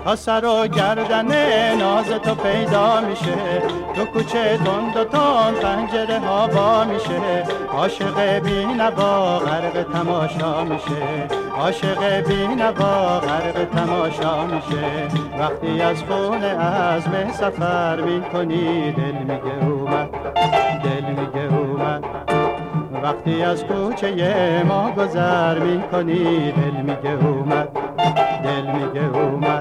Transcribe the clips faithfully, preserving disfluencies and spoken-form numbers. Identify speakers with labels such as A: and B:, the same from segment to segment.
A: تا سر و گردن ناز تو پیدا میشه. تو کوچه تند و تند پنجره ها وا میشه. عاشق بی نوا غرق تماشا میشه. عاشق بی نوا غرق تماشا میشه. وقتی از خونه عزم سفر میکنی دل میگه اومد، دل میگه اومد. وقتی از کوچه ما گذر میکنی دل میگه اومد، دل میگه اومد.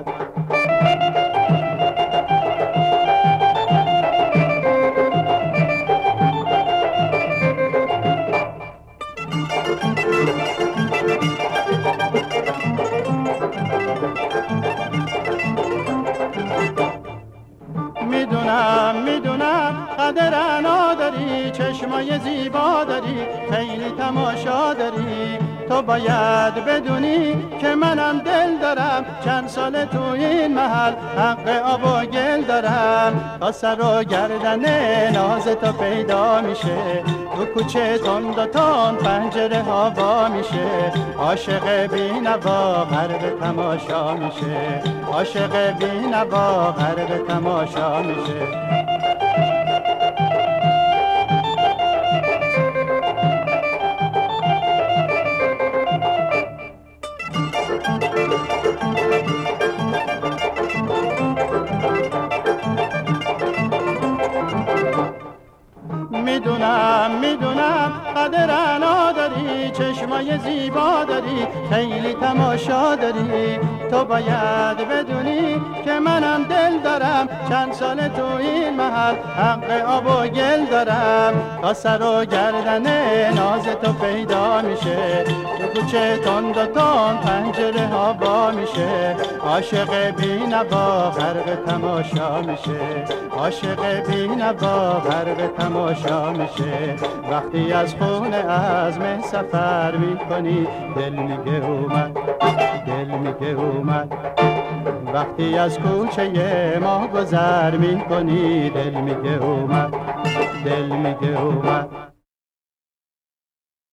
A: میدونم میدونم قدر انا داری، چشمای زیبا داری، خیلی تماشا داری. تو باید بدونی که منم دل دارم، چند سال تو این محل حق آب و گل دارم. تا سر و گردن ناز تو پیدا میشه. تو کوچه تند و تند پنجره ها وا میشه. عاشق بی نوا غرق تماشا میشه. عاشق بی نوا غرق تماشا میشه. میدونم میدونم قدر انا داری، چشمای زیبا داری، خیلی تماشا داری. تو باید بدونی که منم دل دارم، چند سال تو این محل حق آب و گل دارم. تا سر و گردن ناز تو پیدا میشه. تو کوچه تند و تند پنجره ها وا میشه. عاشق بی نوا غرق تماشا میشه. عاشق بی نوا غرق تماشا میشه. وقتی از خونه عزم سفر میکنی دل میگه اومد، دل میگه اومد. وقتی از کوچه ما گذر میکنی دل میگه اومد، دل میگه اومد.